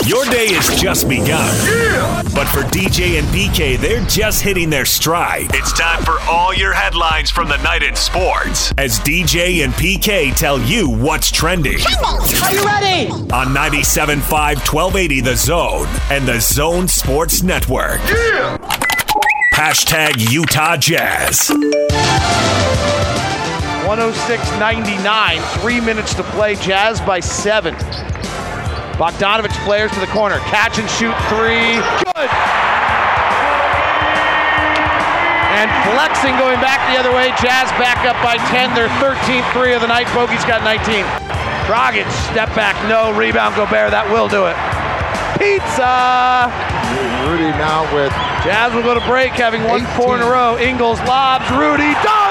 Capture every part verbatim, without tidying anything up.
Your day has just begun. Yeah! But for D J and P K, they're just hitting their stride. It's time for all your headlines from the night in sports. As D J and P K tell you what's trending. Are you ready? On ninety-seven point five, twelve eighty The Zone and the Zone Sports Network. Yeah! Hashtag Utah Jazz. one oh six ninety-nine, three minutes to play, Jazz by seven. Bogdanovich flares to the corner, catch and shoot three, good! And flexing going back the other way, Jazz back up by ten, their thirteenth three of the night, Bogey's got nineteen. Dragic, step back, no, rebound Gobert, that will do it. Pizza! Rudy now with... Jazz will go to break, having won eighteen. Four in a row. Ingles lobs, Rudy, dunk!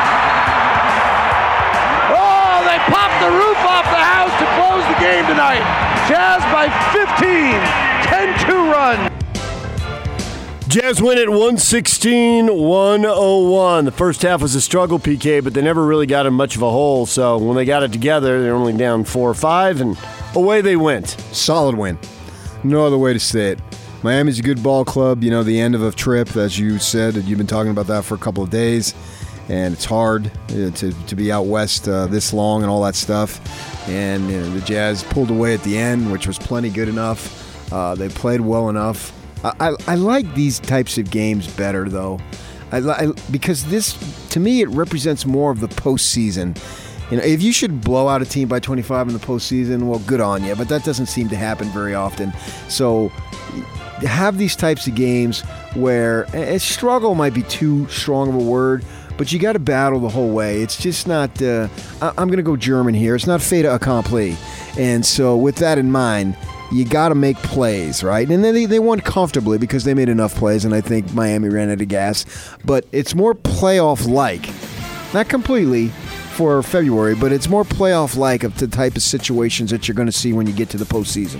Oh, they popped the roof off the house to close the game tonight. Jazz by fifteen, ten two run. Jazz win at one sixteen to one oh one. The first half was a struggle, P K, but they never really got in much of a hole. So when they got it together, they were only down four or five, and away they went. Solid win. No other way to say it. Miami's a good ball club. You know, the end of a trip, as you said, you've been talking about that for a couple of days. And it's hard uh, to, to be out west uh, this long and all that stuff. And you know, the Jazz pulled away at the end, which was plenty good enough. Uh, they played well enough. I, I, I like these types of games better, though, I, I, because this, to me, it represents more of the postseason. You know, if you should blow out a team by twenty-five in the postseason, well, good on you. But that doesn't seem to happen very often. So have these types of games where a struggle might be too strong of a word, but you got to battle the whole way. It's just not, uh, I'm going to go German here. It's not fait accompli. And so with that in mind, you got to make plays, right? And then they, they won comfortably because they made enough plays, and I think Miami ran out of gas. But it's more playoff-like. Not completely for February, but it's more playoff-like of the type of situations that you're going to see when you get to the postseason.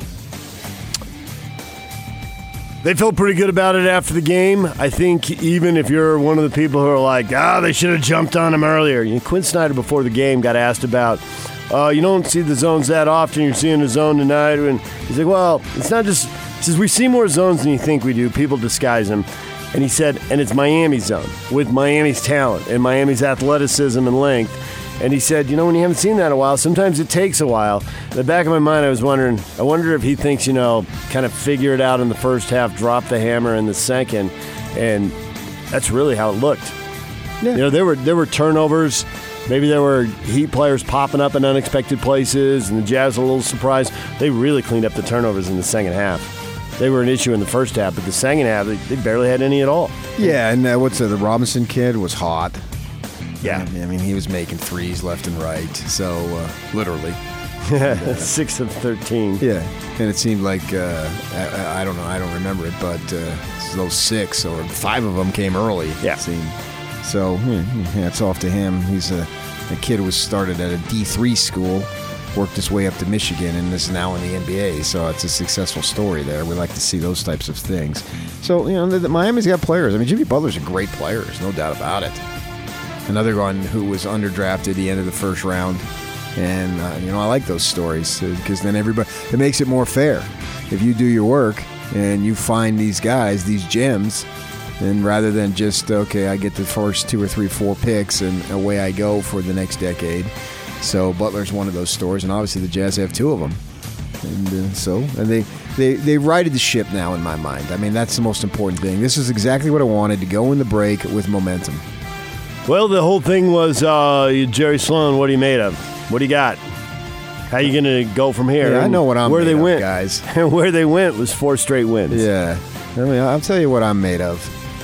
They felt pretty good about it after the game. I think even if you're one of the people who are like, ah, they should have jumped on him earlier. You know, Quinn Snyder before the game got asked about, uh, you don't see the zones that often. You're seeing the zone tonight. And he's like, well, it's not just, he says, we see more zones than you think we do. People disguise them. And he said, and it's Miami's zone with Miami's talent and Miami's athleticism and length. And he said, you know, when you haven't seen that in a while, sometimes it takes a while. In the back of my mind, I was wondering, I wonder if he thinks, you know, kind of figure it out in the first half, drop the hammer in the second. And that's really how it looked. Yeah. You know, there were there were turnovers. Maybe there were Heat players popping up in unexpected places, and the Jazz were a little surprised. They really cleaned up the turnovers in the second half. They were an issue in the first half, but the second half, they, they barely had any at all. Yeah, and uh, what's the, the Robinson kid was hot. Yeah. I mean, he was making threes left and right, so uh, literally. and, uh, Six of thirteen. Yeah, and it seemed like, uh, I, I don't know, I don't remember it, but uh, those six or five of them came early, yeah. it seemed. So, yeah, hats off to him. He's a, a kid who was started at a D three school, worked his way up to Michigan, and is now in the N B A, so it's a successful story there. We like to see those types of things. So, you know, the, the Miami's got players. I mean, Jimmy Butler's a great player, there's no doubt about it. Another one who was underdrafted at the end of the first round. And, uh, you know, I like those stories because then everybody, it makes it more fair. If you do your work and you find these guys, these gems, and rather than just, okay, I get the first two or three, four picks and away I go for the next decade. So Butler's one of those stories, and obviously the Jazz have two of them. And uh, so, and they, they, they righted the ship now in my mind. I mean, that's the most important thing. This is exactly what I wanted, to go in the break with momentum. Well, the whole thing was, uh, Jerry Sloan, what are you made of? What do you got? How are you going to go from here? Yeah, I know what I'm where made they of, went. guys. And where they went was four straight wins. Yeah. I mean, I'll tell you what I'm made of.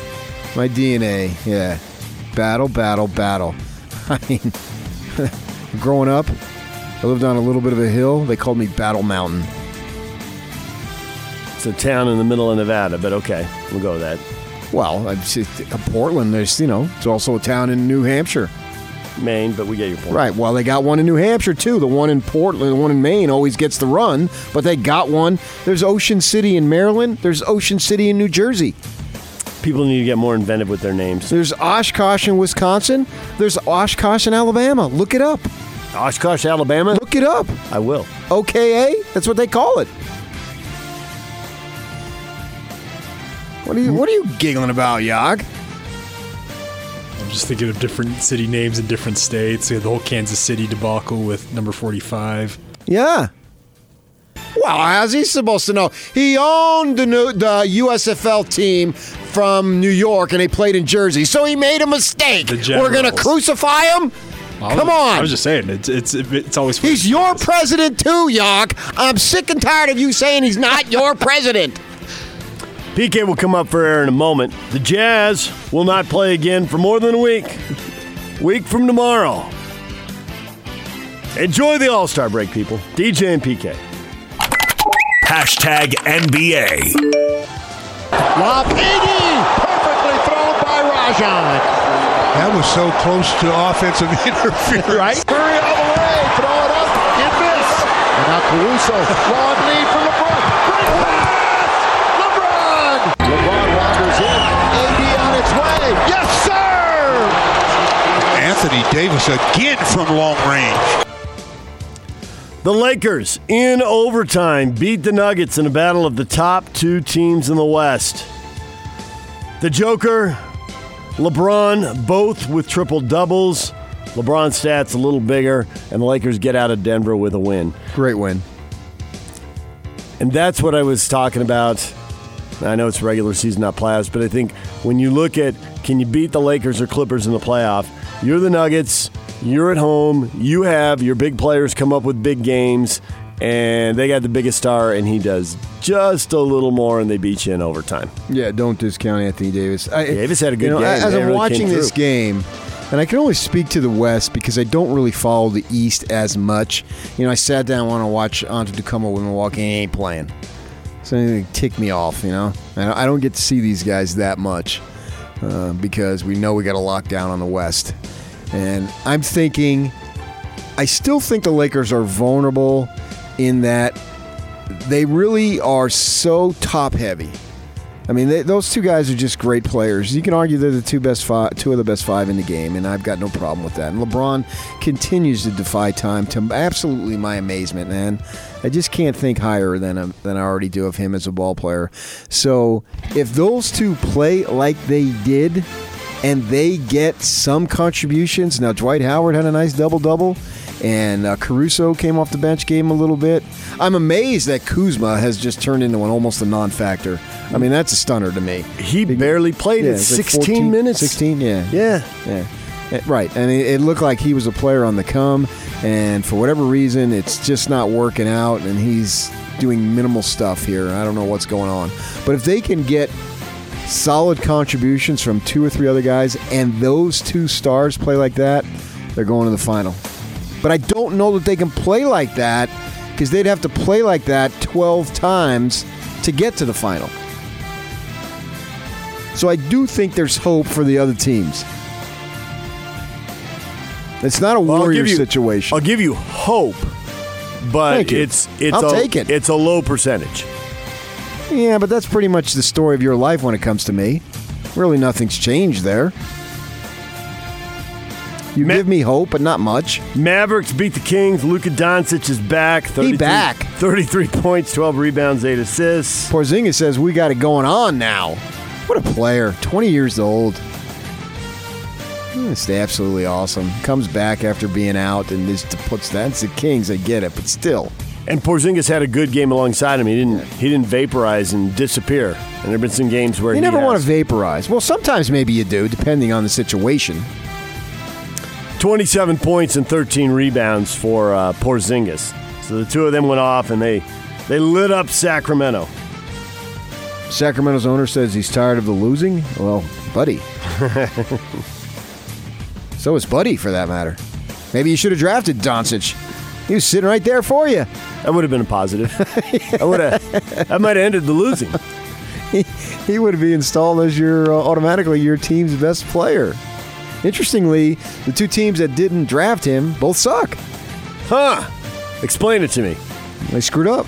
My D N A, yeah. Battle, battle, battle. I mean, growing up, I lived on a little bit of a hill. They called me Battle Mountain. It's a town in the middle of Nevada, but okay, we'll go with that. Well, Portland, there's, you know, it's also a town in New Hampshire. Maine, but we get your point. Right. Well, they got one in New Hampshire, too. The one in Portland, the one in Maine always gets the run, but they got one. There's Ocean City in Maryland. There's Ocean City in New Jersey. People need to get more inventive with their names. There's Oshkosh in Wisconsin. There's Oshkosh in Alabama. Look it up. Oshkosh, Alabama? Look it up. I will. O K A? That's what they call it. What are you What are you giggling about, Yog? I'm just thinking of different city names in different states. We had the whole Kansas City debacle with number forty-five. Yeah. Well, how's he supposed to know? He owned the new, the U S F L team from New York, and they played in Jersey, so he made a mistake. We're going to crucify him? Well, Come was, on. I was just saying, it's it's it's always fun. He's your president too, Yog. I'm sick and tired of you saying he's not your president. P K will come up for air in a moment. The Jazz will not play again for more than a week. Week from tomorrow. Enjoy the All-Star break, people. D J and P K. Hashtag N B A. Lob eighty, perfectly thrown by Rajon. That was so close to offensive interference. Right? Curry all the way, throw it up, it missed. And now Caruso, long lead for LeBron. Great pass! LeBron! LeBron wanders in, A D on its way. Yes, sir! Anthony Davis again from long range. The Lakers, in overtime, beat the Nuggets in a battle of the top two teams in the West. The Joker, LeBron, both with triple-doubles. LeBron's stats a little bigger, and the Lakers get out of Denver with a win. Great win. And that's what I was talking about. I know it's regular season, not playoffs, but I think when you look at can you beat the Lakers or Clippers in the playoff, you're the Nuggets. You're at home. You have your big players come up with big games, and they got the biggest star, and he does just a little more, and they beat you in overtime. Yeah, don't discount Anthony Davis. I, Davis had a good you know, game. As They I'm really watching came this through. game, and I can only speak to the West because I don't really follow the East as much. You know, I sat down and want to watch Antetokounmpo with Milwaukee, and he ain't playing. So it ticked me off, you know. I don't get to see these guys that much uh, because we know we got a lockdown on the West. And I'm thinking, I still think the Lakers are vulnerable in that they really are so top-heavy. I mean, they, those two guys are just great players. You can argue they're the two best five, two of the best five in the game, and I've got no problem with that. And LeBron continues to defy time to absolutely my amazement, man. I just can't think higher than a, than I already do of him as a ball player. So if those two play like they did, and they get some contributions. Now, Dwight Howard had a nice double-double, and uh, Caruso came off the bench, gave him a little bit. I'm amazed that Kuzma has just turned into an almost a non-factor. I mean, that's a stunner to me. He barely played Yeah, in it's like sixteen fourteen, minutes. sixteen, yeah. Yeah. Yeah. Eh, Right. And it, it looked like he was a player on the come, and for whatever reason, it's just not working out, and he's doing minimal stuff here. I don't know what's going on. But if they can get solid contributions from two or three other guys, and those two stars play like that, they're going to the final. But I don't know that they can play like that because they'd have to play like that twelve times to get to the final. So I do think there's hope for the other teams. It's not a Well, I'll Warrior give you- situation. I'll give you hope, but Thank you. it's it's I'll a, take it. It's a low percentage. Yeah, but that's pretty much the story of your life when it comes to me. Really, nothing's changed there. You Ma- give me hope, but not much. Mavericks beat the Kings. Luka Doncic is back. thirty-three, back. thirty-three points, twelve rebounds, eight assists. Porzingis says we got it going on now. What a player. twenty years old. It's absolutely awesome. Comes back after being out and just puts that. It's the Kings, I get it, but still. And Porzingis had a good game alongside him. He didn't he didn't vaporize and disappear. And there have been some games where You he never has. want to vaporize. Well, sometimes maybe you do, depending on the situation. twenty-seven points and thirteen rebounds for uh, Porzingis. So the two of them went off, and they they lit up Sacramento. Sacramento's owner says he's tired of the losing. Well, Buddy. So is Buddy, for that matter. Maybe you should have drafted Doncic. He was sitting right there for you. That would have been a positive. I would have. That might have ended the losing. He, he would be installed as your uh, automatically your team's best player. Interestingly, the two teams that didn't draft him both suck. Huh? Explain it to me. They screwed up.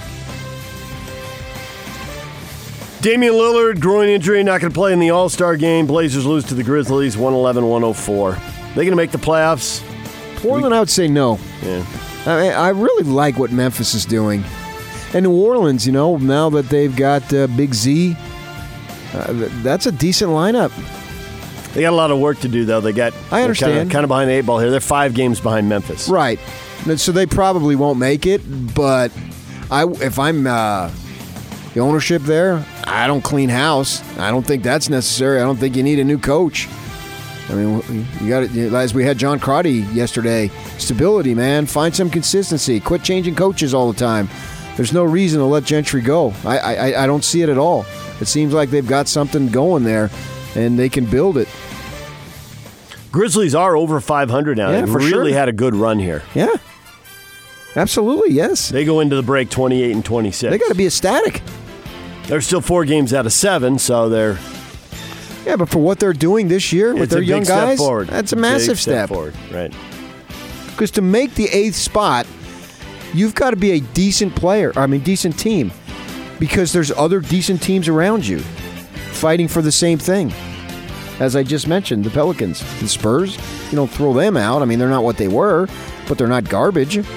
Damian Lillard, groin injury, not going to play in the All-Star game. Blazers lose to the Grizzlies, one eleven one oh four. They going to make the playoffs? Portland, I would say no. Yeah. I mean, I really like what Memphis is doing. And New Orleans, you know, now that they've got uh, Big Z, Uh, th- that's a decent lineup. They got a lot of work to do, though. They got. I understand. Kind of, kind of behind the eight ball here. They're five games behind Memphis. Right. So they probably won't make it. But I, if I'm uh, the ownership there, I don't clean house. I don't think that's necessary. I don't think you need a new coach. I mean, you got it. As we had John Crotty yesterday, stability, man. Find some consistency. Quit changing coaches all the time. There's no reason to let Gentry go. I, I, I don't see it at all. It seems like they've got something going there, and they can build it. Grizzlies are over five hundred now. Yeah, They for really sure. had a good run here. Yeah. Absolutely, yes. They go into the break twenty-eight and twenty-six. They got to be ecstatic. They're still four games out of seven, so they're Yeah, but for what they're doing this year with it's their a big young step guys, forward. that's a Big massive step. forward. Right. Because to make the eighth spot, you've got to be a decent player. I mean, decent team. Because there's other decent teams around you fighting for the same thing. As I just mentioned, the Pelicans, the Spurs, you don't throw them out. I mean, they're not what they were, but they're not garbage. The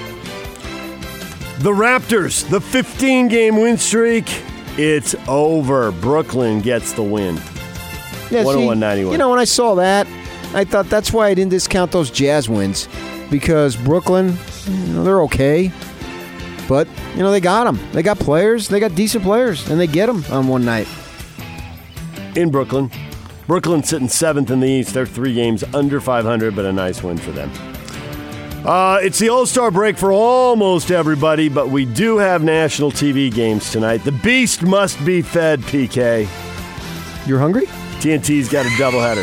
Raptors, the fifteen-game win streak, it's over. Brooklyn gets the win. Yeah, one oh one see, ninety-one. You know, when I saw that, I thought that's why I didn't discount those Jazz wins. Because Brooklyn, you know, they're okay. But, you know, they got them. They got players. They got decent players. And they get them on one night. In Brooklyn. Brooklyn sitting seventh in the East. They're three games under five hundred, but a nice win for them. Uh, it's the All-Star break for almost everybody, but we do have national T V games tonight. The Beast must be fed, P K. You're hungry? T N T's got a doubleheader.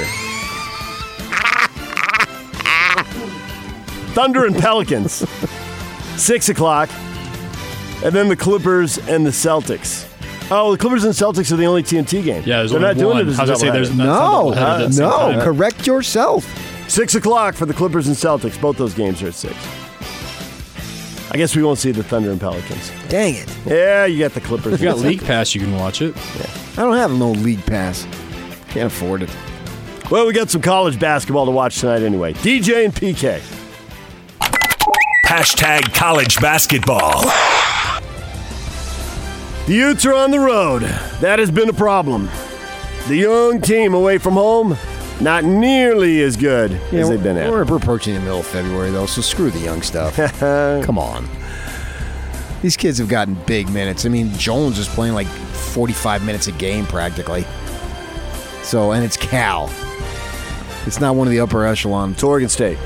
Thunder and Pelicans. Six o'clock. And then the Clippers and the Celtics. Oh, the Clippers and Celtics are the only T N T game. Yeah, there's They're only not doing one. it as I was a gonna say there's doubleheader. not- No, That's not double header at the same no. time. Correct yourself. Six o'clock for the Clippers and Celtics. Both those games are at six. I guess we won't see the Thunder and Pelicans. Dang it. Yeah, you got the Clippers. If you got League Pass, you can watch it. I don't have no league pass. Can't afford it. Well, we got some college basketball to watch tonight anyway. D J and P K. Hashtag college basketball. The Utes are on the road. That has been a problem. The young team away from home, not nearly as good Yeah, as they've been at. We're, we're approaching the middle of February, though, so screw the young stuff. Come on. These kids have gotten big minutes. I mean, Jones is playing like forty-five minutes a game practically. So, and it's Cal. It's not one of the upper echelon. It's Oregon State.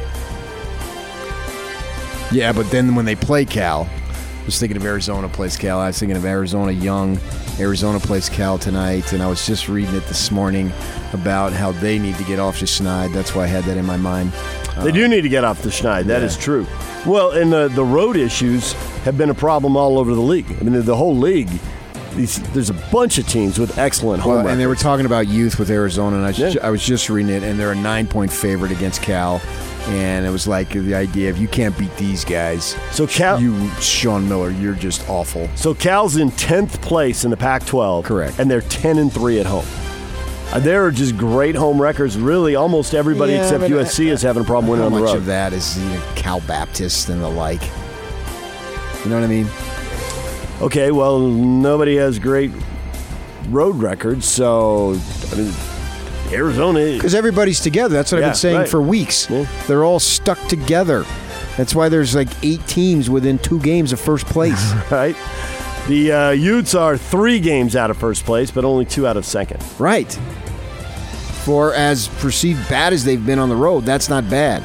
Yeah, but then when they play Cal, I was thinking of Arizona plays Cal. I was thinking of Arizona Young. Arizona plays Cal tonight, and I was just reading it this morning about how they need to get off the schneid. That's why I had that in my mind. They do need to get off the schneid. That yeah. is true. Well, and the, the road issues have been a problem all over the league. I mean, the, the whole league, these, there's a bunch of teams with excellent home Well, records. and they were talking about youth with Arizona, and I, was Yeah. ju- I was just reading it, and they're a nine-point favorite against Cal. And it was like the idea of you can't beat these guys. So Cal- you, Sean Miller, you're just awful. So Cal's in tenth place in the Pac twelve. Correct. And they're ten and three at home. Uh, there are just great home records. Really, almost everybody Yeah, except but U S C I- is having a problem winning How on the much road. of that is you know, Cal Baptist and the like? You know what I mean? Okay, well, nobody has great road records, so I mean, Arizona. Because everybody's together. That's what Yeah, I've been saying right. for weeks. Yeah. They're all stuck together. That's why there's like eight teams within two games of first place. Right? The uh, Utes are three games out of first place, but only two out of second. Right. For as perceived bad as they've been on the road, that's not bad.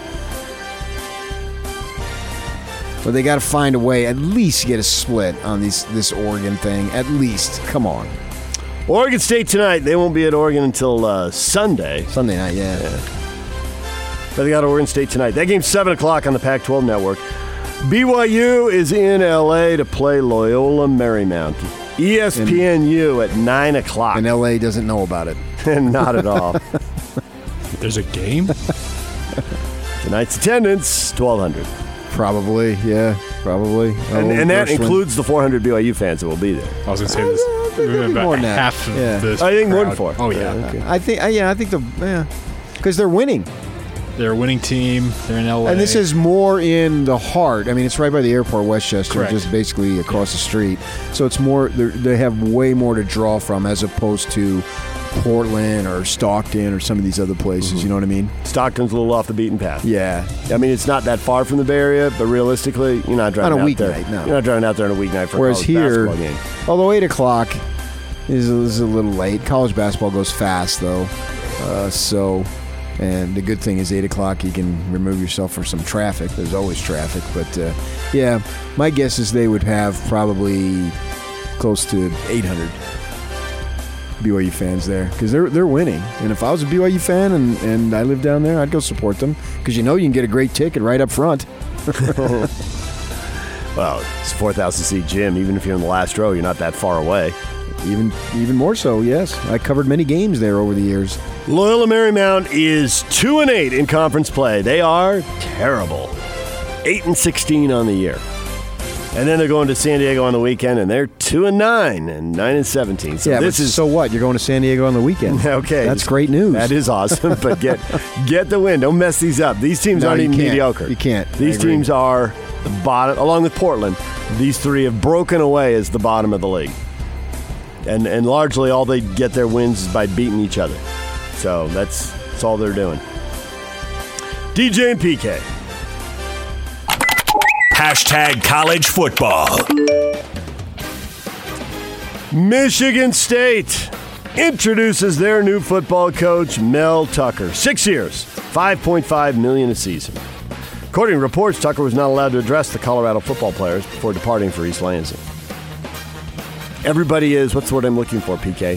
But they got to find a way, at least get a split on these this Oregon thing. At least, come on. Oregon State tonight. They won't be at Oregon until uh, Sunday. Sunday night, yeah. But they got Oregon State tonight. That game's seven o'clock on the Pac twelve network. B Y U is in L A to play Loyola Marymount. E S P N U at nine o'clock. And L A doesn't know about it. Not at all. There's a game? Tonight's attendance, twelve hundred. Probably, yeah, probably. And, Oh, and that Gershwin. includes the four hundred B Y U fans that will be there. I was going to say this. About more than that. half of Yeah. this I think more crowd. than four. Oh, yeah. Yeah, okay. I think, uh, yeah, I think the, yeah, because they're winning. They're a winning team. They're in L A. And this is more in the heart. I mean, it's right by the airport, Westchester, Correct. just basically across the street. So it's more. They have way more to draw from as opposed to Portland or Stockton or some of these other places. Mm-hmm. You know what I mean? Stockton's a little off the beaten path. Yeah. I mean, it's not that far from the Bay Area, but realistically, you're not driving on a out weeknight, there. no. You're not driving out there on a weeknight for Whereas a college here, basketball game. although eight o'clock is, is a little late. College basketball goes fast, though. Uh, so, and the good thing is eight o'clock, you can remove yourself from some traffic. There's always traffic. But, uh, yeah, my guess is they would have probably close to eight hundred B Y U fans there because they're they're winning. And if I was a B Y U fan and, and I lived down there, I'd go support them because you know you can get a great ticket right up front. Well, it's a four thousand seat gym. Even if you're in the last row, you're not that far away. Even even more so, yes. I covered many games there over the years. Loyola Marymount is two and eight in conference play. They are terrible. eight and sixteen on the year. And then they're going to San Diego on the weekend, and they're two and nine and nine and seventeen. So yeah, this but is so what? You're going to San Diego on the weekend. Okay, that's great news. That is awesome. But get get the win. Don't mess these up. These teams No, aren't you even can't. mediocre. You can't. These I agree. teams are the bottom, along with Portland. These three have broken away as the bottom of the league, and and largely all they get their wins is by beating each other. So that's that's all they're doing. D J and P K. Hashtag college football. Michigan State introduces their new football coach, Mel Tucker. Six years, five point five million dollars a season. According to reports, Tucker was not allowed to address the Colorado football players before departing for East Lansing. Everybody is, what's the word I'm looking for, P K?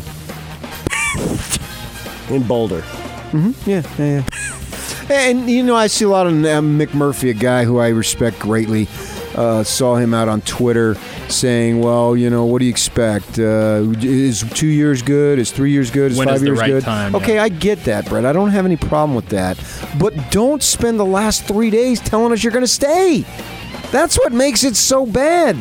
In Boulder. Mm-hmm. Yeah, yeah, yeah. And, you know, I see a lot of uh, Mick Murphy, a guy who I respect greatly, uh, saw him out on Twitter saying, well, you know, what do you expect? Uh, is two years good? Is three years good? Is When five is the years right good? time, okay, yeah. I get that, Brett. I don't have any problem with that. But don't spend the last three days telling us you're going to stay. That's what makes it so bad.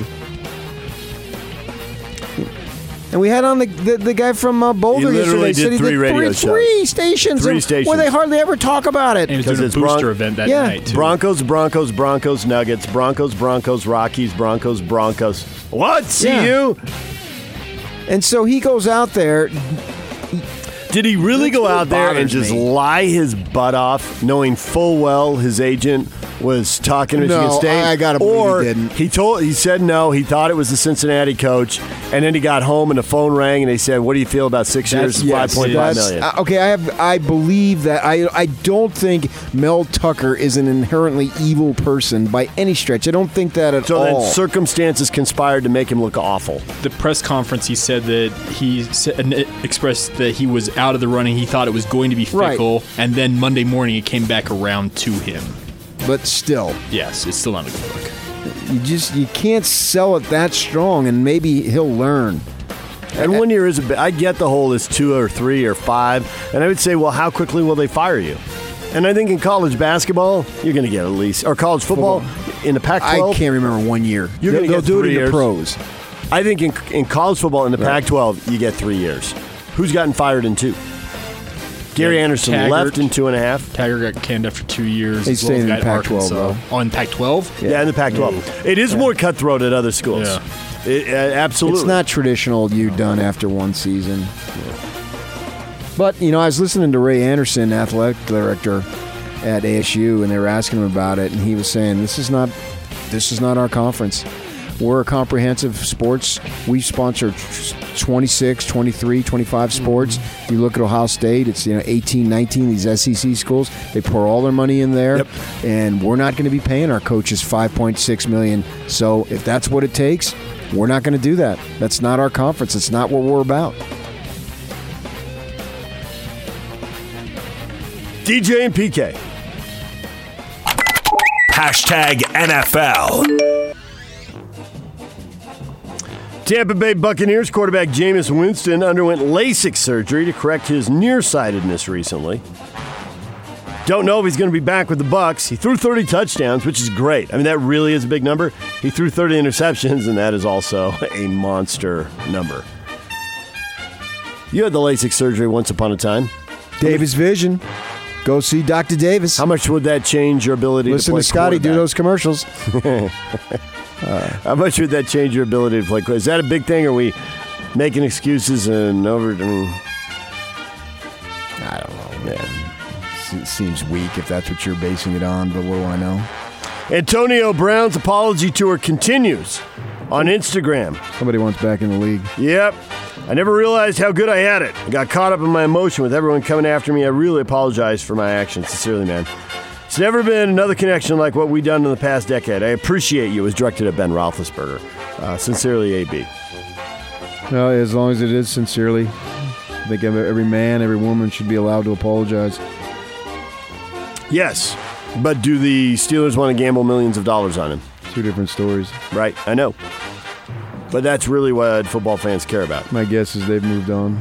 And we had on the the, the guy from uh, Boulder He literally yesterday. did said he three did radio three, shows. three stations, Three and- stations. where they hardly ever talk about it. And he's Because doing a it's booster Bron- event that Yeah. night, too. Broncos, Broncos, Broncos, Nuggets, Broncos, Broncos, Rockies, Broncos, Broncos. What? See Yeah. you? And so he goes out there. Did he really That's go what out there and bothers just me. lie his butt off, knowing full well his agent was talking to No, Michigan State? I gotta believe or he didn't. he told he said no. He thought it was the Cincinnati coach, and then he got home and the phone rang and they said, "What do you feel about six years and five yes, point five That's- million?" uh, okay, I have. I believe that. I. I don't think Mel Tucker is an inherently evil person by any stretch. I don't think that at So all. then circumstances conspired to make him look awful. The press conference, he said that he said, expressed that he was out of the running. He thought it was going to be Right. fickle, and then Monday morning it came back around to him. but still, Yes, it's still not a good look. you just you can't sell it that strong, and maybe he'll learn. And one year is a bit. I get the whole is two or three or five, and I would say, well, how quickly will they fire you? And I think in college basketball, you're going to get at least, or college football, in the Pac I twelve. can't remember one year. You're they'll gonna they'll get do it three in the years. pros. I think in, in college football in the Right. Pac twelve, you get three years. Who's gotten fired in two? Gary Yeah, Anderson Taggart. left in two and a half. Taggart got canned after two years. He's as well as staying in the guy at Pac twelve, Arkansas. Oh, in Pac twelve? Yeah, in the Pac twelve. It is more cutthroat at other schools. Yeah. It, uh, absolutely. It's not traditional you done after one season. But, you know, I was listening to Ray Anderson, athletic director at A S U, and they were asking him about it, and he was saying, this is not this is not our conference. We're a comprehensive sports. We sponsor twenty-six, twenty-three, twenty-five sports. If you look at Ohio State, it's you know eighteen, nineteen, these S E C schools. They pour all their money in there, Yep. and we're not going to be paying our coaches five point six million dollars. So if that's what it takes, we're not going to do that. That's not our conference. It's not what we're about. D J and P K. Hashtag N F L. Tampa Bay Buccaneers quarterback Jameis Winston underwent LASIK surgery to correct his nearsightedness recently. Don't know if he's going to be back with the Bucs. He threw thirty touchdowns, which is great. I mean, that really is a big number. He threw thirty interceptions, and that is also a monster number. You had the LASIK surgery once upon a time. David's vision. go see Doctor Davis. How much would that change your ability Listen to play to Scotty do those commercials. uh, How much would that change your ability to play? Is that a big thing? Or are we making excuses and over? I mean, I don't know, man. It seems weak if that's what you're basing it on, but what do I know? Antonio Brown's apology tour continues on Instagram. Somebody wants back in the league. Yep. I never realized how good I had it. I got caught up in my emotion with everyone coming after me. I really apologize for my actions. Sincerely, man. It's never been another connection like what we've done in the past decade. I appreciate you. It was directed at Ben Roethlisberger. Uh, sincerely, A B. Well, as long as it is sincerely, I think every man, every woman should be allowed to apologize. Yes, but do the Steelers want to gamble millions of dollars on him? Two different stories. Right, I know. But that's really what football fans care about. My guess is they've moved on.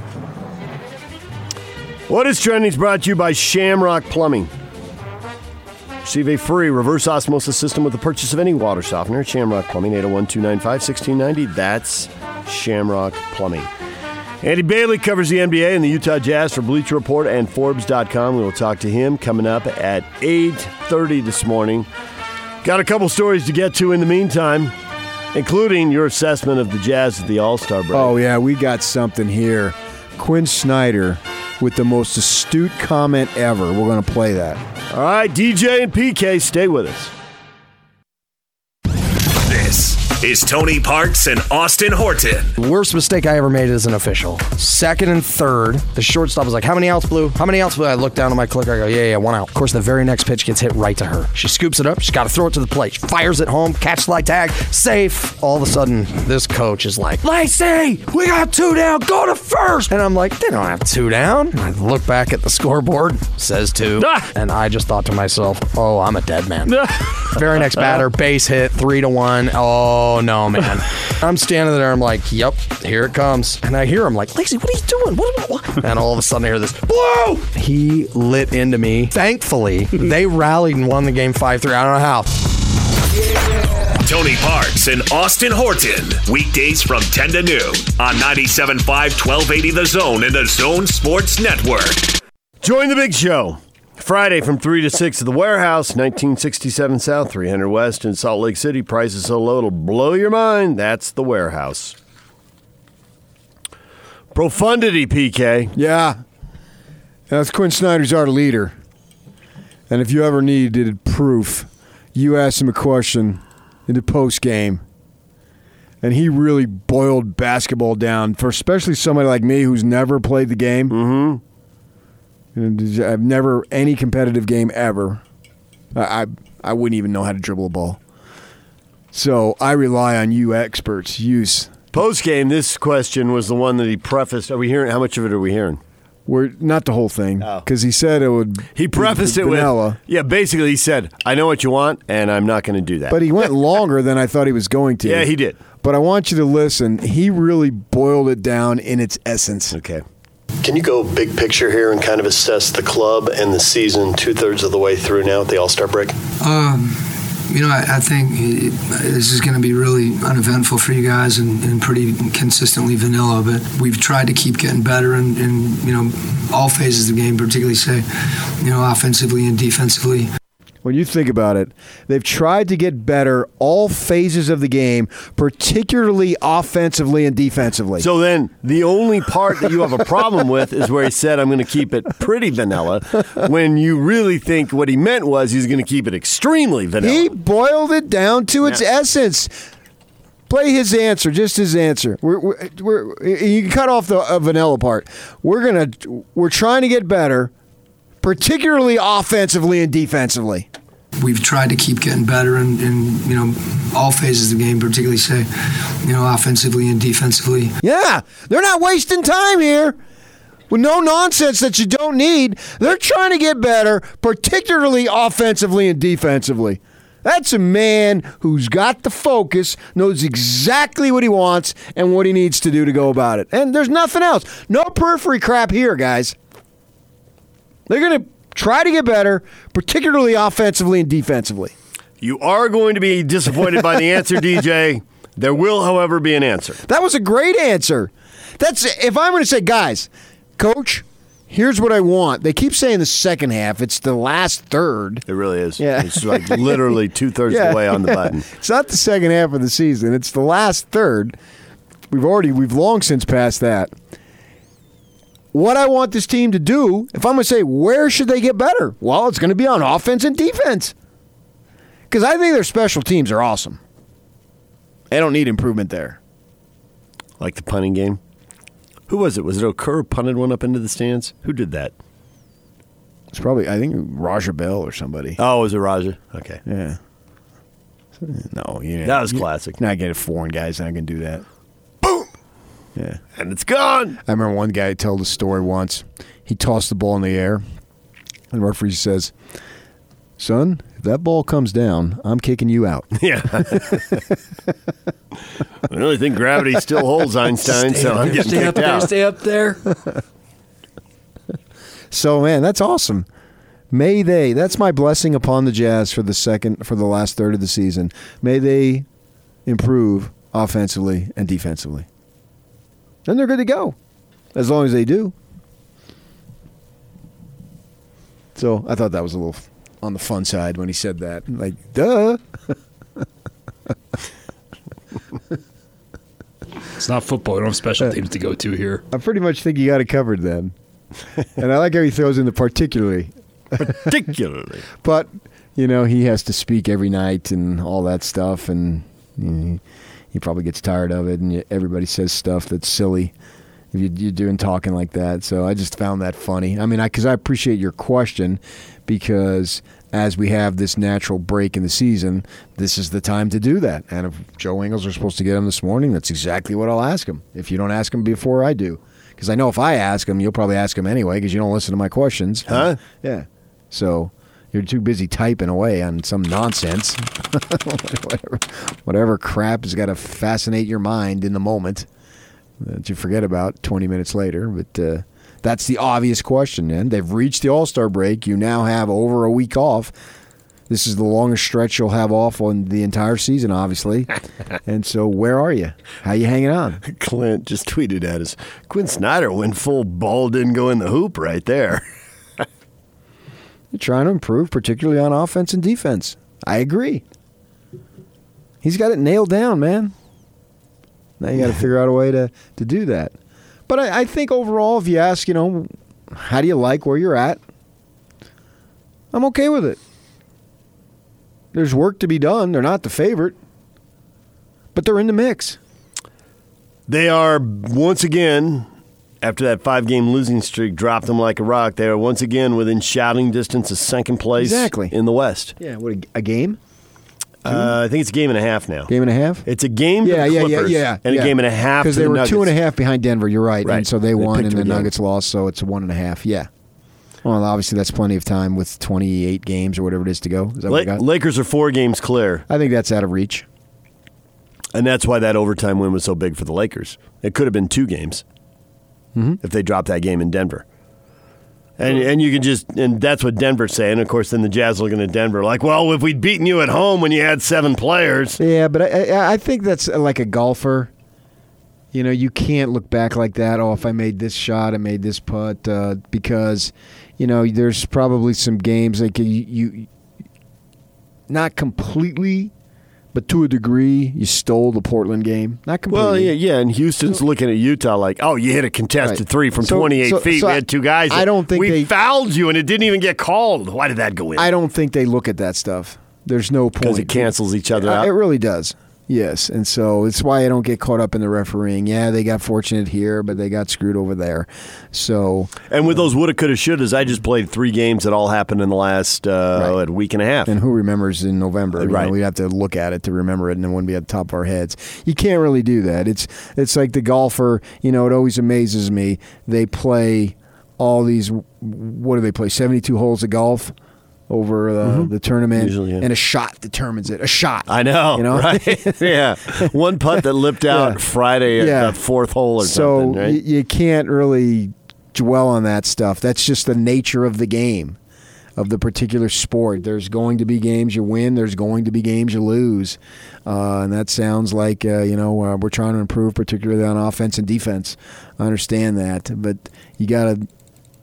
What is Trending is brought to you by Shamrock Plumbing. Receive a free reverse osmosis system with the purchase of any water softener. Shamrock Plumbing, eight oh one, two nine five, one six nine oh. That's Shamrock Plumbing. Andy Bailey covers the N B A and the Utah Jazz for Bleacher Report and Forbes dot com. We will talk to him coming up at eight thirty this morning. Got a couple stories to get to in the meantime, including your assessment of the Jazz at the All-Star break. Oh, yeah, we got something here. Quinn Snyder with the most astute comment ever. We're going to play that. All right, D J and P K, stay with us. This is Tony Parks and Austin Horton. The worst mistake I ever made as an official. Second and third, the shortstop was like, how many outs, Blue? How many outs, Blue? I look down at my clicker, I go, yeah, yeah, one out. Of course, the very next pitch gets hit right to her. She scoops it up, she's got to throw it to the plate. She fires it home, catch slide tag, safe. All of a sudden, this coach is like, Lacey, we got two down, go to first. And I'm like, they don't have two down. And I look back at the scoreboard, says two. Ah! And I just thought to myself, oh, I'm a dead man. Very next batter, base hit, three to one. Oh, no, man. I'm standing there. I'm like, yep, here it comes. And I hear him like, Lacey, what are you doing? What, what, what? And all of a sudden I hear this, whoa! He lit into me. Thankfully, they rallied and won the game five three. I don't know how. Tony Parks and Austin Horton. Weekdays from ten to noon on ninety-seven point five, twelve eighty The Zone and the Zone Sports Network. Join the big show. Friday from three to six at the Warehouse, nineteen sixty-seven South, three hundred West in Salt Lake City. Prices so low it'll blow your mind. That's the Warehouse. Profundity, P K. Yeah. That's Quinn Snyder's our leader. And if you ever needed proof, you asked him a question in the post game, and he really boiled basketball down for especially somebody like me who's never played the game. Mm-hmm. I've never, any competitive game ever, I, I I wouldn't even know how to dribble a ball. So I rely on you experts. Use. Post-game, this question was the one that he prefaced. Are we hearing? How much of it are we hearing? We're not the whole thing, because he said it would. He prefaced it vanilla. with, yeah, basically he said, I know what you want, and I'm not going to do that. But he went longer than I thought he was going to. Yeah, he did. But I want you to listen. He really boiled it down in its essence. Okay. Can you go big picture here and kind of assess the club and the season two-thirds of the way through now at the All-Star break? Um, you know, I, I think it, this is going to be really uneventful for you guys and, and pretty consistently vanilla, but we've tried to keep getting better in, in, you know, all phases of the game, particularly, say, you know, offensively and defensively. When you think about it, they've tried to get better all phases of the game, particularly offensively and defensively. So then the only part that you have a problem with is where he said, I'm going to keep it pretty vanilla, when you really think what he meant was he's going to keep it extremely vanilla. He boiled it down to its yeah. essence. Play his answer, just his answer. We're, we're, we're, you can cut off the uh, vanilla part. We're gonna, we're trying to get better, particularly offensively and defensively. We've tried to keep getting better in, in, you know, all phases of the game, particularly, say, you know, offensively and defensively. Yeah, they're not wasting time here with no nonsense that you don't need. They're trying to get better, particularly offensively and defensively. That's a man who's got the focus, knows exactly what he wants and what he needs to do to go about it. And there's nothing else. No periphery crap here, guys. They're going to try to get better, particularly offensively and defensively. You are going to be disappointed by the answer, D J. There will, however, be an answer. That was a great answer. That's if I'm going to say, guys, Coach, Here's what I want. They keep saying the second half. It's the last third. It really is. Yeah. It's like literally two-thirds Yeah, of the way on the yeah. button. It's not the second half of the season. It's the last third. We've already, we've long since passed that. What I want this team to do, if I'm going to say, where should they get better? Well, it's going to be on offense and defense. Because I think their special teams are awesome. They don't need improvement there. Like the punting game? Who was it? Was it Okur who punted one up into the stands? Who did that? It's probably, I think, Raja Bell or somebody. Oh, was it Raja? Okay. Yeah. No, you That was classic. Not getting foreign guys not going to do that. Boom! Yeah. And it's gone! I remember one guy told a story once. He tossed the ball in the air, and the referee says, son, if that ball comes down, I'm kicking you out. Yeah. I really think gravity still holds, Einstein, Stay so up I'm there, getting stay up kicked there, out. stay up there. So, man, that's awesome. May they, that's my blessing upon the Jazz for the second, for the last third of the season. May they improve offensively and defensively. Then they're good to go, as long as they do. So I thought that was a little on the fun side when he said that. Like, duh. It's not football. We don't have special teams to go to here. I pretty much think you got it covered then. And I like how he throws in the particularly. Particularly. But, you know, he has to speak every night and all that stuff, and you know, he probably gets tired of it, and you, everybody says stuff that's silly if you, you're doing talking like that. So I just found that funny. I mean, I because I appreciate your question, because as we have this natural break in the season, this is the time to do that. And if Joe Ingles are supposed to get him this morning, that's exactly what I'll ask him. If you don't ask him before I do. Because I know if I ask him, you'll probably ask him anyway because you don't listen to my questions. Huh? Yeah. So you're too busy typing away on some nonsense. whatever, whatever crap has got to fascinate your mind in the moment that you forget about twenty minutes later. But uh, that's the obvious question, man. They've reached the All-Star break. You now have over a week off. This is the longest stretch you'll have off on the entire season, obviously. And so where are you? How you hanging on? Clint just tweeted at us, Quinn Snyder went full ball, didn't go in the hoop right there. You're trying to improve, particularly on offense and defense. I agree. He's got it nailed down, man. Now you got to figure out a way to, to do that. But I, I think overall, if you ask, you know, how do you like where you're at? I'm okay with it. There's work to be done. They're not the favorite, but they're in the mix. They are, once again, after that five-game losing streak dropped them like a rock, they are once again within shouting distance of second place Exactly. in the West. Yeah, what, a, a game? Uh, I think it's a game and a half now. Game and a half? It's a game Yeah, to the yeah, yeah, Clippers yeah. and yeah. a game and a half to Because the they were Nuggets. two and a half behind Denver, you're right. Right. And so they, They won picked and them the again. Nuggets lost, so it's a one and a half. Yeah. Well, obviously that's plenty of time with twenty-eight games or whatever it is to go. Is that what we La- got? Lakers are four games clear, I think that's out of reach. and that's why that overtime win was so big for the Lakers. It could have been two games Mm-hmm. if they dropped that game in Denver. And and you can just and that's what Denver's saying. Of course, then the Jazz looking at Denver like, well, if we'd beaten you at home when you had seven players. Yeah, but I, I, I think that's like a golfer. You know, you can't look back like that. Oh, if I made this shot, I made this putt, uh, because, you know, there's probably some games like you, you, not completely, but to a degree, you stole the Portland game. Not completely. Well, yeah, yeah, and Houston's looking at Utah like, oh, you hit a contested Right. three from So- twenty-eight so- feet. so we I- had two guys. I that- don't think we they- fouled you, and it didn't even get called. Why did that go in? I don't think they look at that stuff. There's no point. Because it cancels each other Uh, out. It really does. Yes, and so it's why I don't get caught up in the refereeing. Yeah, they got fortunate here, but they got screwed over there. So, And with those woulda, coulda, shouldas, I just played three games that all happened in the last uh, Right. what, week and a half. and who remembers in November? You Right. know, we'd have to look at it to remember it, and it wouldn't be at the top of our heads. You can't really do that. It's it's like the golfer. You know, it always amazes me. They play all these. What do they play? seventy-two holes of golf over uh, the tournament, Usually, yeah. and a shot determines it. A shot. I know, You know? right? Yeah, one putt that lipped out Yeah. Friday at Yeah. the fourth hole or so something, right? y- you can't really dwell on that stuff. That's just the nature of the game, of the particular sport. There's going to be games you win. There's going to be games you lose, uh, and that sounds like uh, you know uh, we're trying to improve, particularly on offense and defense. I understand that, but you got to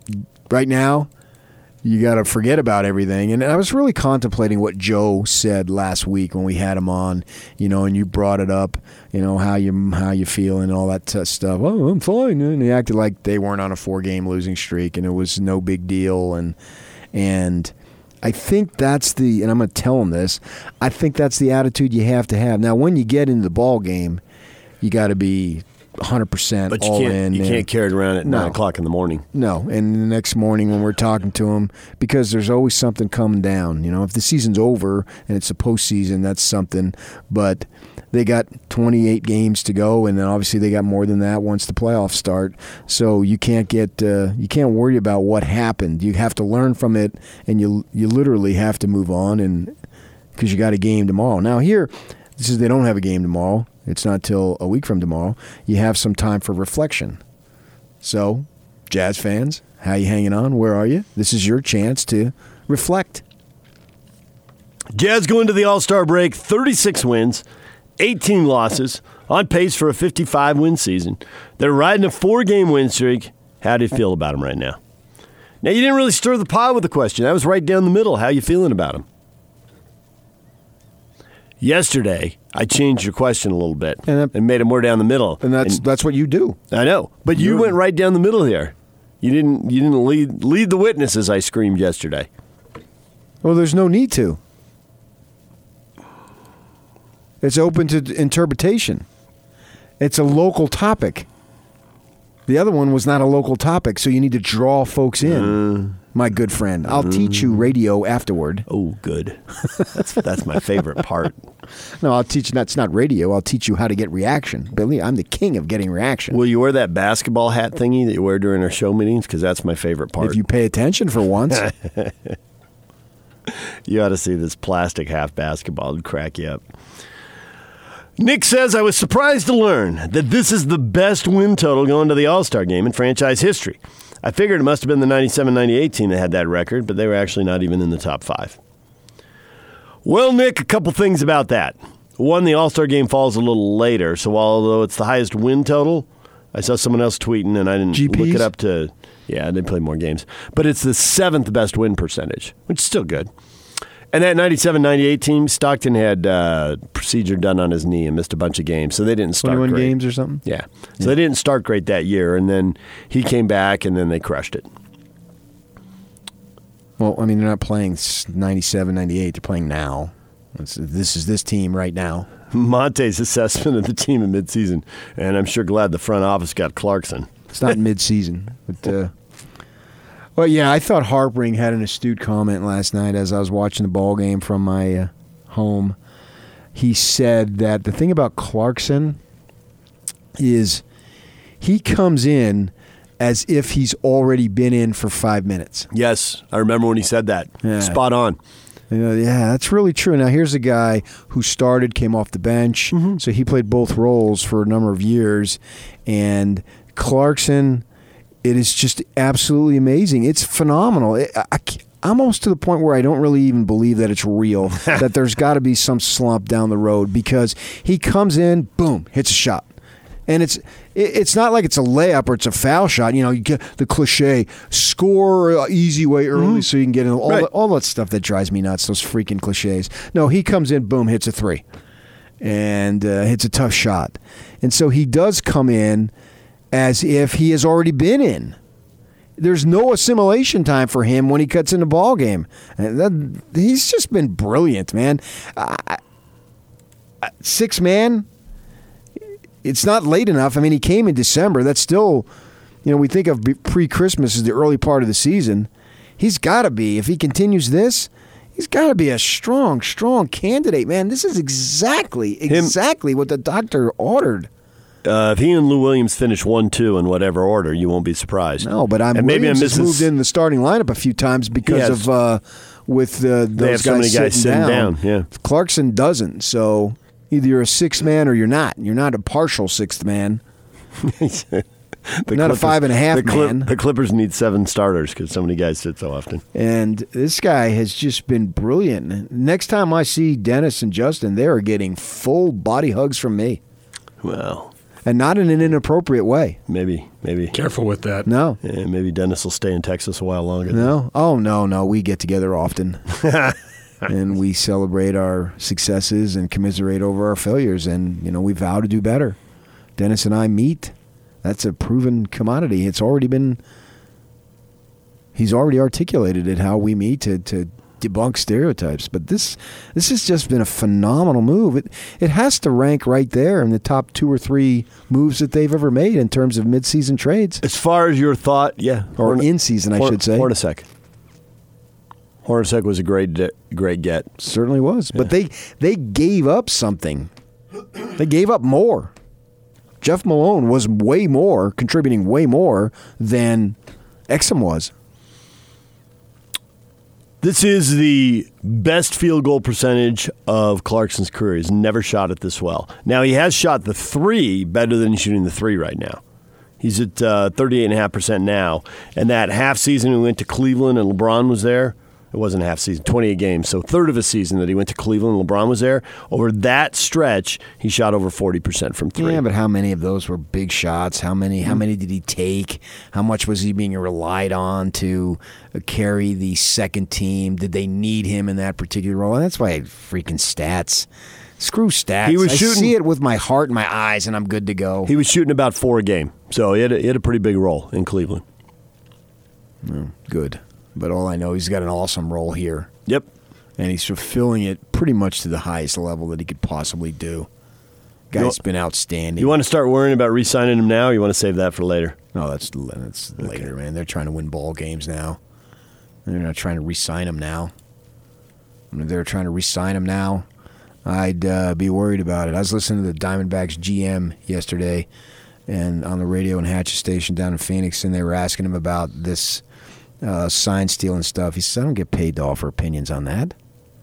right now, you got to forget about everything. And I was really contemplating what Joe said last week when we had him on, you know, and you brought it up, you know, how you how you feel and all that t- stuff. Oh, I'm fine. And he acted like they weren't on a four-game losing streak and it was no big deal. And and I think that's the, and I'm going to tell him this, I think that's the attitude you have to have. Now, when you get into the ball game, you got to be one hundred percent but you all can't, in. You can't carry it around at no. nine o'clock in the morning. No, and the next morning when we're talking to him, because there's always something coming down. You know, if the season's over and it's a postseason, that's something. But they got twenty-eight games to go, and then obviously they got more than that once the playoffs start. So you can't get uh, you can't worry about what happened. You have to learn from it, and you you literally have to move on, and because you got a game tomorrow. Now here, this is they don't have a game tomorrow. It's not till a week from tomorrow. You have some time for reflection. So, Jazz fans, how you hanging on? Where are you? This is your chance to reflect. Jazz go into the All-Star break, thirty-six wins, eighteen losses, on pace for a fifty-five win season. They're riding a four-game win streak. How do you feel about them right now? Now, you didn't really stir the pot with the question. That was right down the middle. How you feeling about them? Yesterday, I changed your question a little bit and, that, and made it more down the middle. And that's and, that's what you do. I know, but You're, you went right down the middle here. You didn't you didn't lead lead the witness as I screamed yesterday. Well, there's no need to. It's open to interpretation. It's a local topic. The other one was not a local topic, so you need to draw folks in. Uh, my good friend, I'll uh, teach you radio afterward. Oh, good. That's that's my favorite part. No, I'll teach you. That's not radio. I'll teach you how to get reaction. Billy, I'm the king of getting reaction. Will you wear that basketball hat thingy that you wear during our show meetings? Because that's my favorite part. If you pay attention for once. You ought to see this plastic half basketball. It'd crack you up. Nick says, I was surprised to learn that this is the best win total going to the All-Star game in franchise history. I figured it must have been the ninety-seven ninety-eight team that had that record, but they were actually not even in the top five. Well, Nick, a couple things about that. One, the All-Star game falls a little later, so although it's the highest win total, I saw someone else tweeting, and I didn't G Ps? Look it up to, yeah, they play more games. But it's the seventh best win percentage, which is still good. And that ninety-seven ninety-eight team, Stockton had uh, procedure done on his knee and missed a bunch of games, so they didn't start twenty-one great. games or something? Yeah. So yeah. They didn't start great that year, and then he came back, and then they crushed it. Well, I mean, they're not playing ninety-seven ninety-eight. They're playing now. It's, this is this team right now. Monte's assessment of the team in midseason, and I'm sure glad the front office got Clarkson. It's not midseason, but... Uh, Well, yeah, I thought Harpering had an astute comment last night as I was watching the ball game from my uh, home. He said that the thing about Clarkson is he comes in as if he's already been in for five minutes. Yes, I remember when he said that. Yeah. Spot on. Yeah, yeah, that's really true. Now, here's a guy who started, came off the bench, mm-hmm. so he played both roles for a number of years, and Clarkson... It is just absolutely amazing. It's phenomenal. It, I, I'm almost to the point where I don't really even believe that it's real, that there's got to be some slump down the road because he comes in, boom, hits a shot. And it's it's not like it's a layup or it's a foul shot. You know, you get the cliche, score easy way early mm-hmm. so you can get in. All, right. the, all that stuff that drives me nuts, those freaking cliches. No, he comes in, boom, hits a three. And uh, hits a tough shot. And so he does come in as if he has already been in. There's no assimilation time for him when he cuts in the ball game. And that, he's just been brilliant, man. Uh, six man, it's not late enough. I mean, he came in December. That's still, you know, we think of pre-Christmas as the early part of the season. He's got to be, if he continues this, he's got to be a strong, strong candidate, man. This is exactly, exactly him. What the doctor ordered. Uh, if he and Lou Williams finish one two in whatever order, you won't be surprised. No, but I'm and maybe Williams I'm has moved in the starting lineup a few times because of uh, with uh, those they have guys, so many guys sitting, sitting down. down. Yeah, Clarkson doesn't. So either you're a sixth man or you're not. You're not a partial sixth man. The not Clippers, a five and a half the Clip, man. The Clippers need seven starters because so many guys sit so often. And this guy has just been brilliant. Next time I see Dennis and Justin, they are getting full body hugs from me. Well. and not in an inappropriate way. Maybe, maybe. Careful with that. No. Yeah, maybe Dennis will stay in Texas a while longer. No. Oh, no, no. We get together often. And we celebrate our successes and commiserate over our failures. And, you know, we vow to do better. Dennis and I meet. That's a proven commodity. It's already been, he's already articulated it, how we meet to, to debunk stereotypes. But this this has just been a phenomenal move. It, it has to rank right there in the top two or three moves that they've ever made in terms of midseason trades. As far as your thought, yeah. Or Horn- in-season, I Horn- should say. Hornacek. Hornacek was a great great get. Certainly was. Yeah. But they they gave up something. They gave up more. Jeff Malone was way more, contributing way more than Exum was. This is the best field goal percentage of Clarkson's career. He's never shot it this well. Now, he has shot the three better than he's shooting the three right now. He's at uh, thirty-eight point five percent now. And that half season we went to Cleveland and LeBron was there, it wasn't a half season, twenty-eight games. So third of a season that he went to Cleveland and LeBron was there. Over that stretch, he shot over forty percent from three. Yeah, but how many of those were big shots? How many How many did he take? How much was he being relied on to carry the second team? Did they need him in that particular role? And that's why I freaking stats. Screw stats. He was I shooting, see it with my heart and my eyes, and I'm good to go. He was shooting about four a game. So he had a, he had a pretty big role in Cleveland. Oh, good. But all I know, he's got an awesome role here. Yep. And he's fulfilling it pretty much to the highest level that he could possibly do. Guy's been outstanding. You want to start worrying about re-signing him now, or you want to save that for later? No, that's, that's okay. Later, man. They're trying to win ball games now. They're not trying to re-sign him now. I mean, if they're trying to re-sign him now, I'd uh, be worried about it. I was listening to the Diamondbacks G M yesterday and on the radio and Hatchet Station down in Phoenix, and they were asking him about this Uh, sign stealing stuff. He says, I don't get paid to offer opinions on that.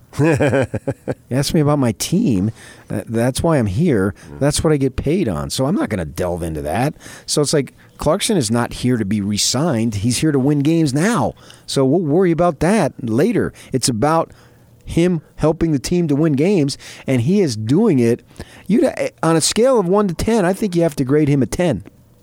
He asked me about my team. That's why I'm here. That's what I get paid on. So I'm not going to delve into that. So it's like Clarkson is not here to be re-signed. He's here to win games now. So we'll worry about that later. It's about him helping the team to win games, and he is doing it. You on a scale of one to ten, I think you have to grade him a ten.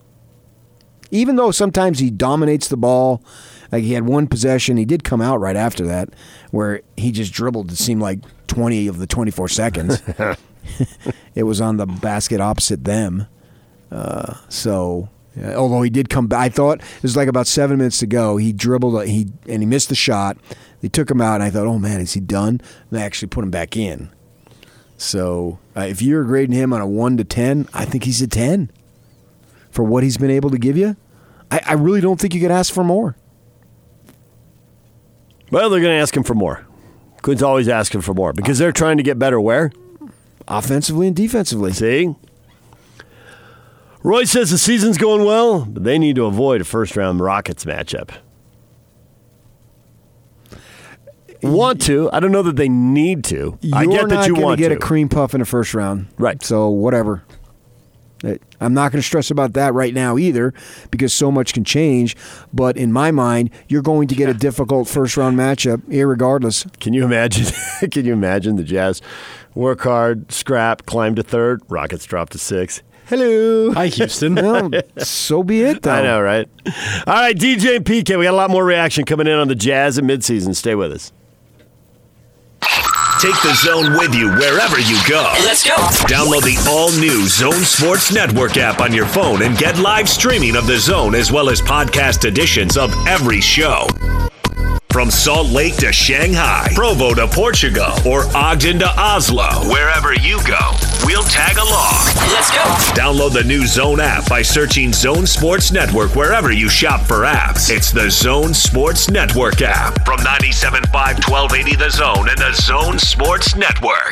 Even though sometimes he dominates the ball. Like he had one possession. He did come out right after that where he just dribbled, it seemed like twenty of the twenty-four seconds. It was on the basket opposite them. Uh, so, uh, although he did come back, I thought it was like about seven minutes to go. He dribbled he and he missed the shot. They took him out, and I thought, oh, man, is he done? And they actually put him back in. So uh, if you're grading him on a one to ten, I think he's a ten for what he's been able to give you. I, I really don't think you could ask for more. Well, they're going to ask him for more. Quinn's always asking for more because they're trying to get better where? Offensively and defensively. See? Roy says the season's going well, but they need to avoid a first-round Rockets matchup. Want to. I don't know that they need to. You're I get that you want to. You're not going to get a cream puff in the first round. Right. So, whatever. I'm not going to stress about that right now either because so much can change. But in my mind, you're going to get a difficult first-round matchup irregardless. Can you imagine? Can you imagine the Jazz work hard, scrap, climb to third, Rockets drop to six? Hello. Hi, Houston. Well, so be it, though. I know, right? All right, D J and P K, we got a lot more reaction coming in on the Jazz at midseason. Stay with us. Take the Zone with you wherever you go. Let's go. Download the all-new Zone Sports Network app on your phone and get live streaming of the Zone as well as podcast editions of every show. From Salt Lake to Shanghai, Provo to Portugal, or Ogden to Oslo, wherever you go, we'll tag along. Let's go. Download the new Zone app by searching Zone Sports Network wherever you shop for apps. It's the Zone Sports Network app from ninety-seven point five, twelve eighty The Zone and the Zone Sports Network.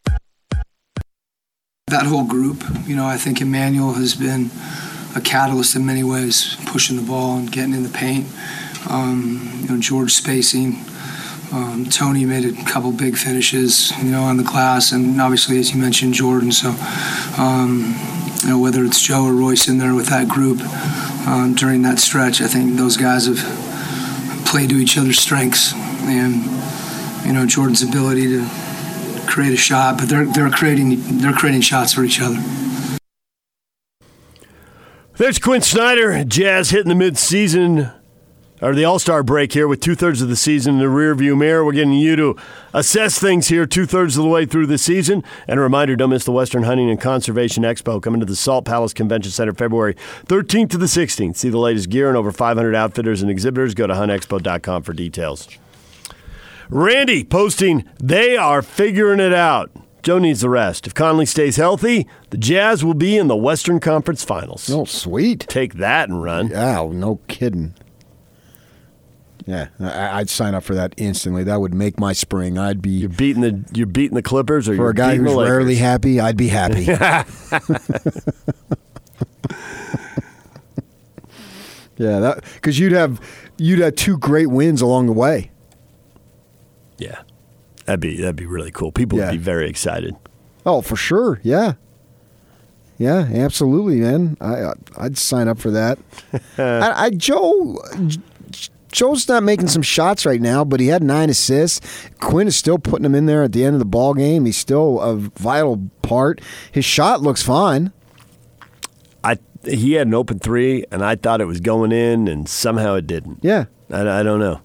That whole group, you know, I think Emmanuel has been a catalyst in many ways, pushing the ball and getting in the paint. Um, you know, George spacing. Um, Tony made a couple big finishes, you know, on the glass, and obviously, as you mentioned, Jordan. So, um, you know, whether it's Joe or Royce in there with that group um, during that stretch, I think those guys have played to each other's strengths, and you know, Jordan's ability to create a shot, but they're they're creating they're creating shots for each other. There's Quinn Snyder. Jazz hitting the mid-season, or the All-Star break here with two-thirds of the season in the rearview mirror. We're getting you to assess things here two-thirds of the way through the season. And a reminder, don't miss the Western Hunting and Conservation Expo coming to the Salt Palace Convention Center February thirteenth to the sixteenth. See the latest gear and over five hundred outfitters and exhibitors. Go to hunt expo dot com for details. Randy posting, they are figuring it out. Joe needs the rest. If Conley stays healthy, the Jazz will be in the Western Conference Finals. Oh, sweet. Take that and run. Yeah, no kidding. Yeah, I, I'd sign up for that instantly. That would make my spring. I'd be you're beating the you're beating the Clippers, or for you're a guy beating who's the Lakers. rarely happy. I'd be happy. Yeah, that because you'd have you'd have two great wins along the way. Yeah, that'd be that'd be really cool. People Yeah. would be very excited. Oh, for sure. Yeah. Yeah, absolutely, man. I I'd sign up for that. I, I Joe Joe's not making some shots right now, but he had nine assists. Quinn is still putting him in there at the end of the ball game. He's still a vital part. His shot looks fine. I he had an open three, and I thought it was going in, and somehow it didn't. Yeah. I, I don't know.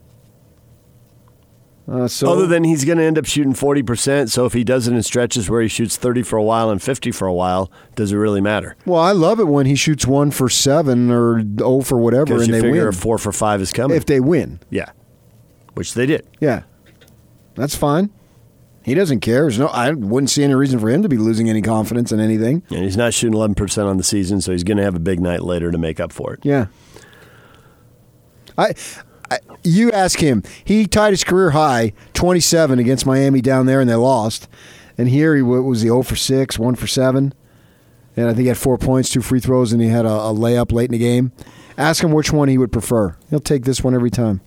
Uh, so Other than he's going to end up shooting forty percent, so if he does it in stretches where he shoots thirty for a while and fifty for a while, does it really matter? Well, I love it when he shoots one for seven or zero for whatever, Because and you they figure win. a four for five is coming. If they win. Yeah, which they did. Yeah. That's fine. He doesn't care. There's no, I wouldn't see any reason for him to be losing any confidence in anything. And he's not shooting eleven percent on the season, so he's going to have a big night later to make up for it. Yeah. I, I you ask him. He tied his career high, twenty-seven against Miami down there, and they lost. And here he wa- was he zero for six, one for seven, and I think he had four points, two free throws, and he had a, a layup late in the game. Ask him which one he would prefer. He'll take this one every time.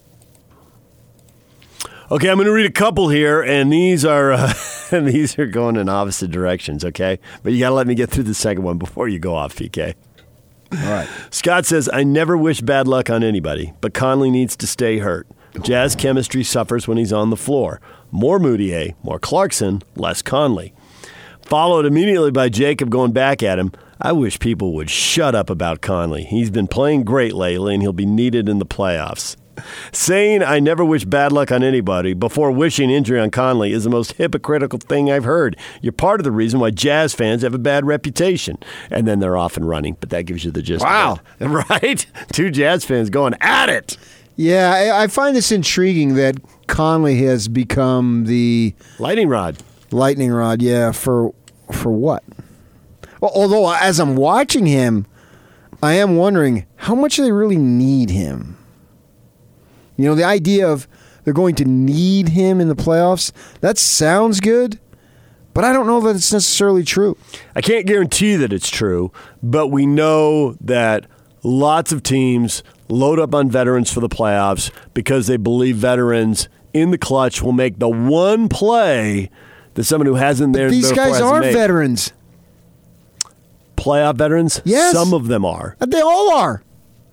Okay, I'm going to read a couple here, and these are uh, and these are going in opposite directions. Okay, but you got to let me get through the second one before you go off, P K. All right. Scott says, I never wish bad luck on anybody, but Conley needs to stay hurt. Jazz chemistry suffers when he's on the floor. More Moutier, more Clarkson, less Conley. Followed immediately by Jacob going back at him. I wish people would shut up about Conley. He's been playing great lately, and he'll be needed in the playoffs. Saying I never wish bad luck on anybody before wishing injury on Conley is the most hypocritical thing I've heard. You're part of the reason why Jazz fans have a bad reputation. And then they're off and running, but that gives you the gist. Wow. Of it. Right? Two Jazz fans going at it. Yeah, I, I find this intriguing that Conley has become the lightning rod. Lightning rod, yeah, for for what? Well, although as I'm watching him, I am wondering how much do they really need him? You know, the idea of they're going to need him in the playoffs, that sounds good, but I don't know that it's necessarily true. I can't guarantee that it's true, but we know that lots of teams load up on veterans for the playoffs because they believe veterans in the clutch will make the one play that someone who hasn't there. But these before guys hasn't are made. veterans. Playoff veterans? Yes. Some of them are. They all are.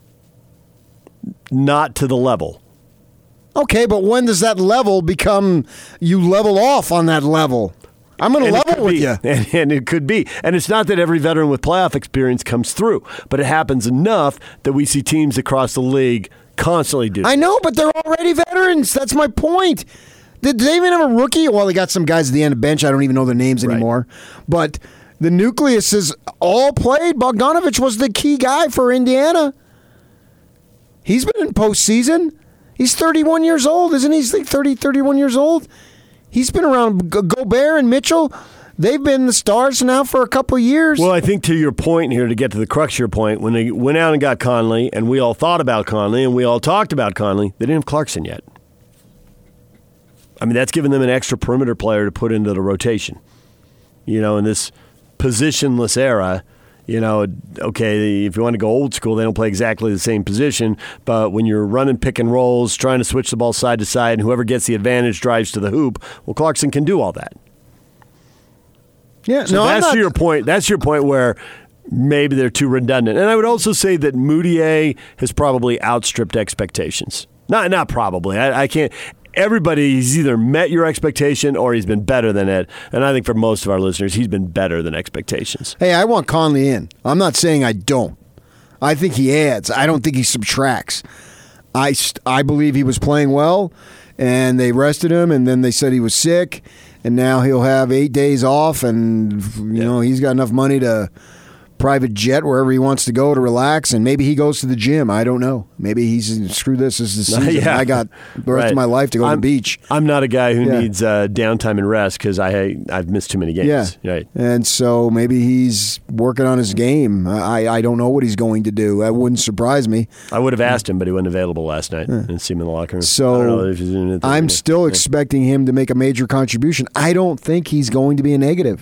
Not to the level. Okay, but when does that level become you level off on that level? I'm going to level with be. you. And, and it could be. And it's not that every veteran with playoff experience comes through, but it happens enough that we see teams across the league constantly do. I know, but they're already veterans. That's my point. Did they even have a rookie? Well, they got some guys at the end of the bench. I don't even know their names Right. anymore. But the nucleus is all played. Bogdanovich was the key guy for Indiana. He's been in postseason. He's thirty-one years old, isn't he? He's like thirty, thirty-one years old. He's been around. Go- Gobert and Mitchell, they've been the stars now for a couple of years. Well, I think to your point here, to get to the crux of your point, when they went out and got Conley, and we all thought about Conley, and we all talked about Conley, they didn't have Clarkson yet. I mean, that's given them an extra perimeter player to put into the rotation. You know, in this positionless era, you know, okay, if you want to go old school, they don't play exactly the same position, but when you're running pick and rolls, trying to switch the ball side to side, and whoever gets the advantage drives to the hoop, well, Clarkson can do all that. Yeah, So no, I'm that's not, your point. That's your point where maybe they're too redundant. And I would also say that Moutier has probably outstripped expectations. Not not probably. I, I can't. everybody, he's either met your expectation or he's been better than it. And I think for most of our listeners, he's been better than expectations. Hey, I want Conley in. I'm not saying I don't. I think he adds. I don't think he subtracts. I, st- I believe he was playing well, and they rested him, and then they said he was sick, and now he'll have eight days off, and you yeah. know he's got enough money to private jet wherever he wants to go to relax, and maybe he goes to the gym. I don't know. Maybe he's screw this. This is the season. yeah. I got the rest right. of my life to go I'm, to the beach. I'm not a guy who yeah. needs uh, downtime and rest because I I've missed too many games. Yeah, right. And so maybe he's working on his game. I I don't know what he's going to do. That wouldn't surprise me. I would have asked him, but he wasn't available last night. Yeah. And see him in the locker room. So I'm still yeah. expecting him to make a major contribution. I don't think he's going to be a negative.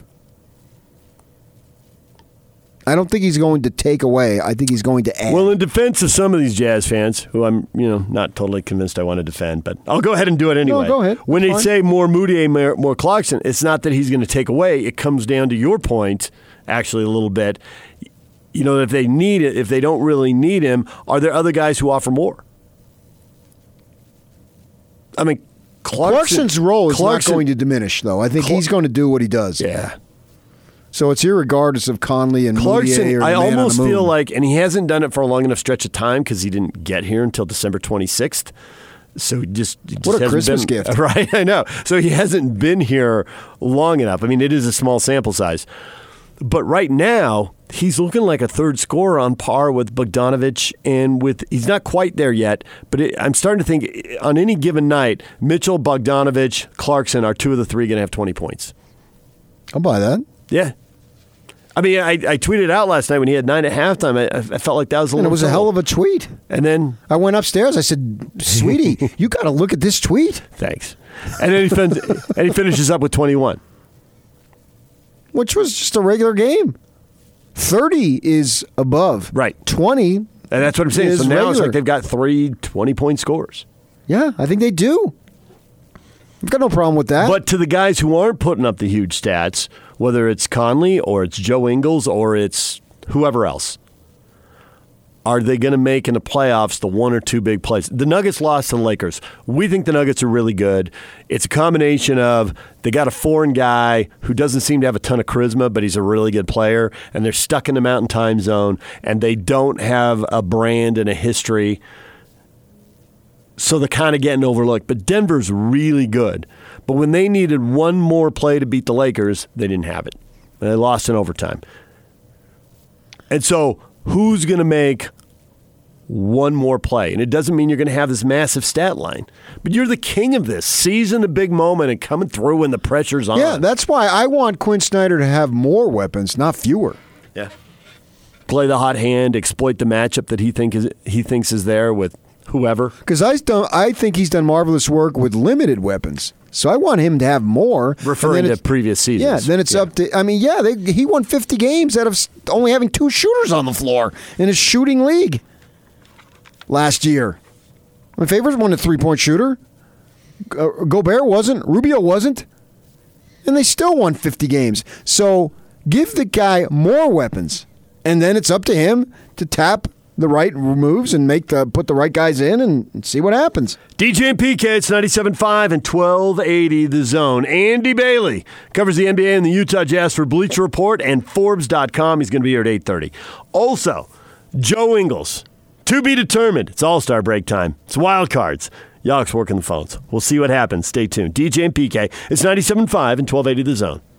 I don't think he's going to take away. I think he's going to add. Well, in defense of some of these Jazz fans, who I'm, you know, not totally convinced I want to defend, but I'll go ahead and do it anyway. No, go ahead. When It's they fine. say more Moutier, more, more Clarkson, it's not that he's going to take away. It comes down to your point, actually, a little bit. You know, if they need it, if they don't really need him, are there other guys who offer more? I mean, Clarkson, Clarkson's role is Clarkson, not going to diminish, though. I think Cl- he's going to do what he does. Yeah. So it's irregardless of Conley and Clarkson, Moutier or the I man on the almost moon. feel like, and he hasn't done it for a long enough stretch of time because he didn't get here until December twenty-sixth. So he just, he just What a hasn't Christmas been, gift. Right, I know. So he hasn't been here long enough. I mean, it is a small sample size. But right now, he's looking like a third scorer on par with Bogdanovich, and with he's not quite there yet, but it, I'm starting to think on any given night, Mitchell, Bogdanovich, Clarkson are two of the three going to have twenty points. I'll buy that. Yeah. I mean, I, I tweeted out last night when he had nine at halftime. I, I felt like that was a And little it was a hell of a tweet. And then I went upstairs. I said, "Sweetie, you got to look at this tweet." Thanks. And then he, fin- and he finishes up with twenty-one. Which was just a regular game. thirty is above. Right. twenty And that's what I'm saying. is So now regular. it's like they've got three twenty-point scores. Yeah, I think they do. I've got no problem with that. But to the guys who aren't putting up the huge stats, whether it's Conley or it's Joe Ingles or it's whoever else, are they going to make in the playoffs the one or two big plays? The Nuggets lost to the Lakers. We think the Nuggets are really good. It's a combination of they got a foreign guy who doesn't seem to have a ton of charisma, but he's a really good player, and they're stuck in the Mountain Time Zone, and they don't have a brand and a history, so they're kind of getting overlooked. But Denver's really good. But when they needed one more play to beat the Lakers, they didn't have it. And they lost in overtime. And so who's going to make one more play? And it doesn't mean you're going to have this massive stat line. But you're the king of this. Seizing a big moment and coming through when the pressure's on. Yeah, that's why I want Quinn Snyder to have more weapons, not fewer. Yeah. Play the hot hand, exploit the matchup that he think is he thinks is there with whoever. Because I, I think he's done marvelous work with limited weapons. So I want him to have more. Referring to previous seasons. Yeah, then it's yeah. up to, I mean, yeah, they, he won fifty games out of only having two shooters on the floor in his shooting league last year. My favorite won a three-point shooter. Uh, Gobert wasn't. Rubio wasn't. And they still won fifty games. So give the guy more weapons. And then it's up to him to tap the right moves and make the put the right guys in and see what happens. D J and P K, it's ninety-seven point five and twelve eighty The Zone. Andy Bailey covers the N B A and the Utah Jazz for Bleacher Report and Forbes dot com. He's going to be here at eight thirty. Also, Joe Ingles, to be determined. It's All-Star break time. It's wild cards. Yawk's working the phones. We'll see what happens. Stay tuned. D J and P K, it's ninety-seven point five and twelve eighty The Zone.